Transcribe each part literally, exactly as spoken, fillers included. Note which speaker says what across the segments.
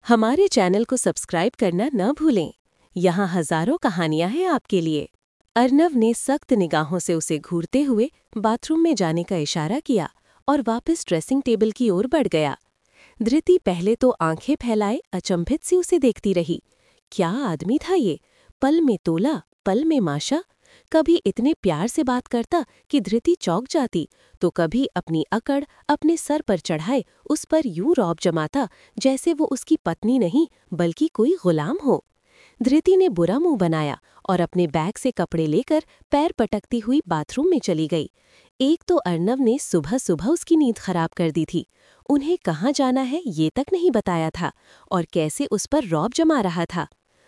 Speaker 1: हमारे चैनल को सब्सक्राइब करना न भूलें। यहाँ हजारों कहानियां हैं आपके लिए। अर्नव ने सख्त निगाहों से उसे घूरते हुए बाथरूम में जाने का इशारा किया और वापस ड्रेसिंग टेबल की ओर बढ़ गया। धृति पहले तो आंखें फैलाए अचंभित सी उसे देखती रही। क्या आदमी था ये? पल में तोला, पल में माशा। कभी इतने प्यार से बात करता कि धृति चौंक जाती, तो कभी अपनी अकड़ अपने सर पर चढ़ाए उस पर यूं रौब जमाता जैसे वो उसकी पत्नी नहीं बल्कि कोई गुलाम हो। धृति ने बुरा मुंह बनाया और अपने बैग से कपड़े लेकर पैर पटकती हुई बाथरूम में चली गई। एक तो अर्नव ने सुबह सुबह उसकी नींद खराब कर दी थी। उन्हें कहाँ जाना है ये तक नहीं बताया था और कैसे उस पर रौब जमा रहा था।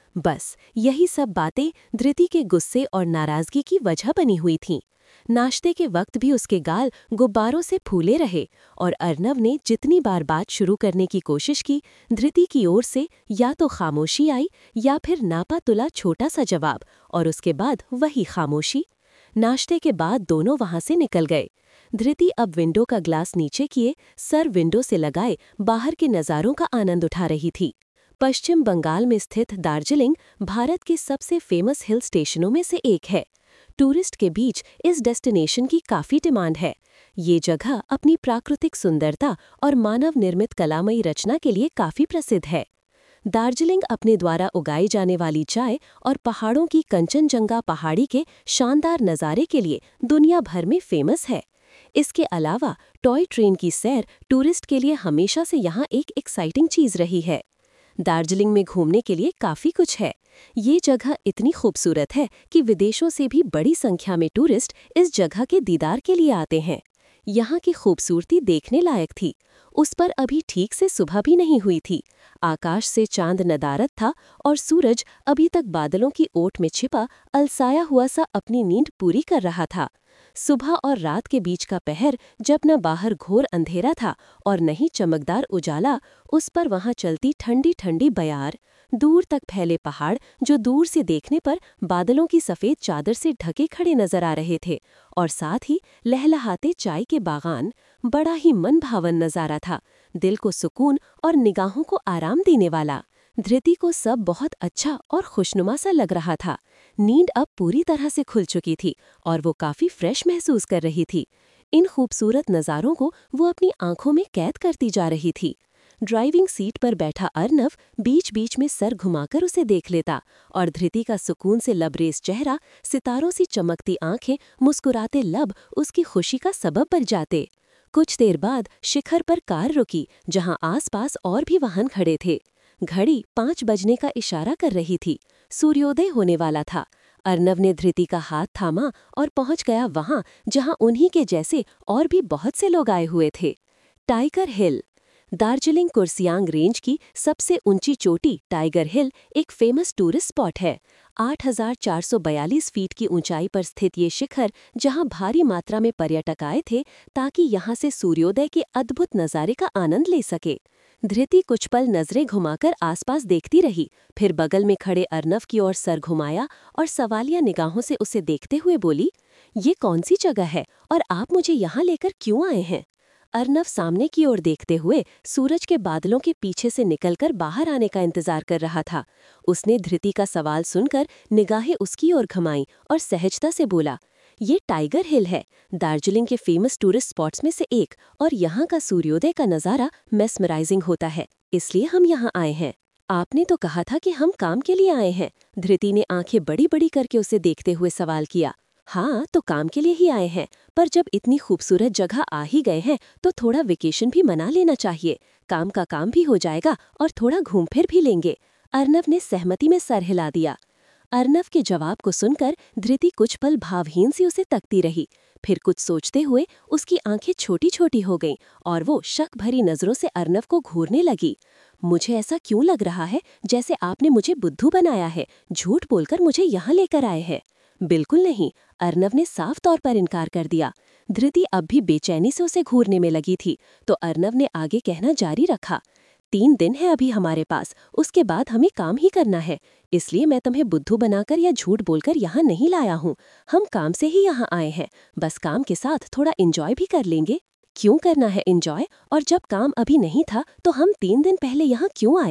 Speaker 1: बस यही सब बातें धृति के गुस्से और नाराजगी की वजह बनी हुई थीं। नाश्ते के वक्त भी उसके गाल गुब्बारों से फूले रहे और अर्नव ने जितनी बार बात शुरू करने की कोशिश की, धृति की ओर से या तो खामोशी आई या फिर नापा तुला छोटा सा जवाब और उसके बाद वही खामोशी। नाश्ते के बाद दोनों वहां से निकल गए। धृति अब विंडो का ग्लास नीचे किए सर विंडो से लगाए बाहर के नज़ारों का आनंद उठा रही थी। पश्चिम बंगाल में स्थित दार्जिलिंग भारत के सबसे फेमस हिल स्टेशनों में से एक है। टूरिस्ट के बीच इस डेस्टिनेशन की काफ़ी डिमांड है। ये जगह अपनी प्राकृतिक सुंदरता और मानव निर्मित कलामयी रचना के लिए काफ़ी प्रसिद्ध है। दार्जिलिंग अपने द्वारा उगाई जाने वाली चाय और पहाड़ों की कंचनजंगा पहाड़ी के शानदार नज़ारे के लिए दुनिया भर में फेमस है। इसके अलावा टॉय ट्रेन की सैर टूरिस्ट के लिए हमेशा से यहाँ एक एक्साइटिंग चीज़ रही है। दार्जिलिंग में घूमने के लिए काफ़ी कुछ है। ये जगह इतनी खूबसूरत है कि विदेशों से भी बड़ी संख्या में टूरिस्ट इस जगह के दीदार के लिए आते हैं। यहाँ की खूबसूरती देखने लायक थी। उस पर अभी ठीक से सुबह भी नहीं हुई थी। आकाश से चांद नदारद था और सूरज अभी तक बादलों की ओट में छिपा अलसाया हुआ सा अपनी नींद पूरी कर रहा था। सुबह और रात के बीच का पहर जब न बाहर घोर अंधेरा था और न ही चमकदार उजाला, उस पर वहां चलती ठंडी ठंडी बयार, दूर तक फैले पहाड़ जो दूर से देखने पर बादलों की सफ़ेद चादर से ढके खड़े नजर आ रहे थे, और साथ ही लहलहाते चाय के बागान, बड़ा ही मन भावन नज़ारा था, दिल को सुकून और निगाहों को आराम देने वाला। धृति को सब बहुत अच्छा और खुशनुमा सा लग रहा था। नींद अब पूरी तरह से खुल चुकी थी और वो काफ़ी फ्रेश महसूस कर रही थी। इन खूबसूरत नज़ारों को वो अपनी आंखों में कैद करती जा रही थी। ड्राइविंग सीट पर बैठा अर्नव बीच बीच में सर घुमाकर उसे देख लेता और धृति का सुकून से लबरेज चेहरा, सितारों सी चमकती आंखें, मुस्कुराते लब उसकी खुशी का सबब बन जाते। कुछ देर बाद शिखर पर कार रुकी जहां आसपास और भी वाहन खड़े थे। घड़ी पाँच बजने का इशारा कर रही थी। सूर्योदय होने वाला था। अर्नव ने धृति का हाथ थामा और पहुंच गया वहां जहां उन्हीं के जैसे और भी बहुत से लोग आए हुए थे। Tiger Hill. Darjeeling Kurseong range की सबसे ऊंची चोटी टाइगर हिल एक फेमस टूरिस्ट स्पॉट है। आठ हज़ार चार सौ बयालीस फीट की ऊंचाई पर स्थित ये शिखर, जहां भारी मात्रा में पर्यटक आए थे ताकि यहां से सूर्योदय के अद्भुत नज़ारे का आनंद ले सके। धृति कुछ पल नजरें घुमाकर आसपास देखती रही, फिर बगल में खड़े अर्नव की ओर सर घुमाया और सवालिया निगाहों से उसे देखते हुए बोली, ये कौन सी जगह है और आप मुझे यहाँ लेकर क्यों आए हैं? अर्नव सामने की ओर देखते हुए सूरज के बादलों के पीछे से निकलकर बाहर आने का इंतजार कर रहा था। उसने धृति का सवाल सुनकर निगाहें उसकी ओर घुमाई और सहजता से बोला, ये टाइगर हिल है, दार्जिलिंग के फेमस टूरिस्ट स्पॉट्स में से एक, और यहाँ का सूर्योदय का नज़ारा मेस्मराइजिंग होता है, इसलिए हम यहाँ आए हैं। आपने तो कहा था कि हम काम के लिए आए हैं। धृति ने आंखें बड़ी बड़ी करके उसे देखते हुए सवाल किया। हाँ, तो काम के लिए ही आए हैं, पर जब इतनी खूबसूरत जगह आ ही गए हैं तो थोड़ा वेकेशन भी मना लेना चाहिए। काम का काम भी हो जाएगा और थोड़ा घूम फिर भी लेंगे। अर्नव ने सहमति में सर हिला दिया। अर्नव के जवाब को सुनकर धृति कुछ पल भावहीन सी उसे तकती रही, फिर कुछ सोचते हुए उसकी आंखें छोटी छोटी हो गईं और वो शक भरी नजरों से अर्नव को घूरने लगी। मुझे ऐसा क्यों लग रहा है जैसे आपने मुझे बुद्धू बनाया है, झूठ बोलकर मुझे यहाँ लेकर आए हैं। बिल्कुल नहीं, अर्नव ने साफ तौर पर इनकार कर दिया। धृति अब भी बेचैनी से उसे घूरने में लगी थी, तो अर्नव ने आगे कहना जारी रखा, तीन दिन है अभी हमारे पास, उसके बाद हमें काम ही करना है, इसलिए मैं तुम्हें बुद्धू बनाकर या झूठ बोलकर यहाँ नहीं लाया हूँ। हम काम से ही यहाँ आए हैं, बस काम के साथ थोड़ा एंजॉय भी कर लेंगे। क्यों करना है एंजॉय, और जब काम अभी नहीं था तो हम तीन दिन पहले यहाँ क्यों आए?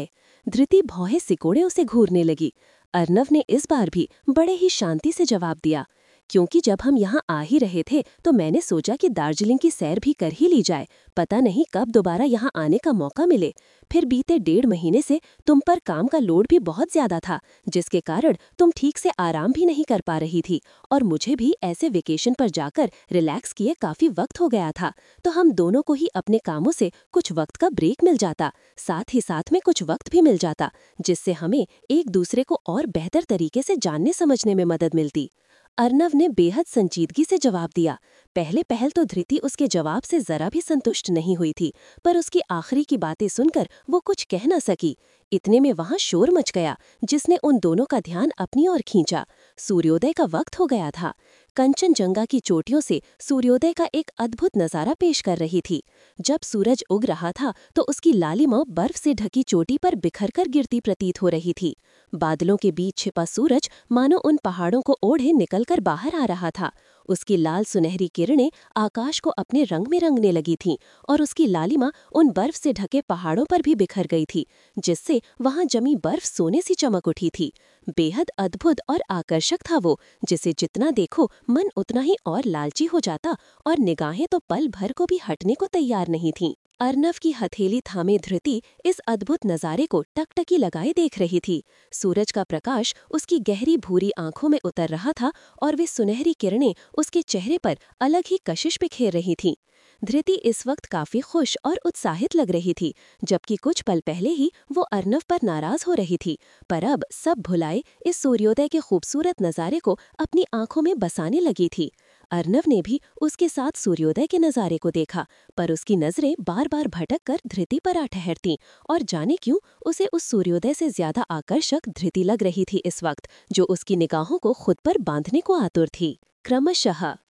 Speaker 1: धृति भौहें सिकोड़े उसे घूरने लगी। अर्नव ने इस बार भी बड़े ही शांति से जवाब दिया, क्योंकि जब हम यहाँ आ ही रहे थे तो मैंने सोचा कि दार्जिलिंग की सैर भी कर ही ली जाए, पता नहीं कब दोबारा यहाँ आने का मौका मिले। फिर बीते डेढ़ महीने से तुम पर काम का लोड भी बहुत ज्यादा था, जिसके कारण तुम ठीक से आराम भी नहीं कर पा रही थी, और मुझे भी ऐसे वेकेशन पर जाकर रिलैक्स किए काफी वक्त हो गया था। तो हम दोनों को ही अपने कामों से कुछ वक्त का ब्रेक मिल जाता, साथ ही साथ में कुछ वक्त भी मिल जाता, जिससे हमें एक दूसरे को और बेहतर तरीके से जानने समझने में मदद मिलती। अर्नव ने बेहद संजीदगी से जवाब दिया। पहले पहल तो धृति उसके जवाब से जरा भी संतुष्ट नहीं हुई थी, पर उसकी आखिरी की बातें सुनकर वो कुछ कह न सकी। इतने में वहां शोर मच गया, जिसने उन दोनों का ध्यान अपनी ओर खींचा। सूर्योदय का वक्त हो गया था। कंचनजंगा की चोटियों से सूर्योदय का एक अद्भुत नजारा पेश कर रही थी। जब सूरज उग रहा था तो उसकी लालिमा बर्फ से ढकी चोटी पर बिखरकर गिरती प्रतीत हो रही थी। बादलों के बीच छिपा सूरज मानो उन पहाड़ों को ओढ़े निकलकर बाहर आ रहा था। उसकी लाल सुनहरी किरणें आकाश को अपने रंग में रंगने लगी थीं, और उसकी लालिमा उन बर्फ से ढके पहाड़ों पर भी बिखर गई थी, जिससे वहां जमी बर्फ सोने सी चमक उठी थी। बेहद अद्भुत और आकर्षक था वो, जिसे जितना देखो मन उतना ही और लालची हो जाता, और निगाहें तो पल भर को भी हटने को तैयार नहीं थीं। अर्नव की हथेली थामे धृति इस अद्भुत नज़ारे को टकटकी लगाए देख रही थी। सूरज का प्रकाश उसकी गहरी भूरी आंखों में उतर रहा था, और वे सुनहरी किरणें उसके चेहरे पर अलग ही कशिश बिखेर रही थीं। धृति इस वक्त काफी खुश और उत्साहित लग रही थी, जबकि कुछ पल पहले ही वो अर्नव पर नाराज हो रही थी। पर अब सब भुलाए इस सूर्योदय के खूबसूरत नज़ारे को अपनी आंखों में बसाने लगी थी। अर्नव ने भी उसके साथ सूर्योदय के नज़ारे को देखा, पर उसकी नजरें बार बार भटक कर धृति पर आ ठहरती, और जाने क्यों उसे उस सूर्योदय से ज्यादा आकर्षक धृति लग रही थी इस वक्त, जो उसकी निगाहों को खुद पर बांधने को आतुर थी। क्रमशः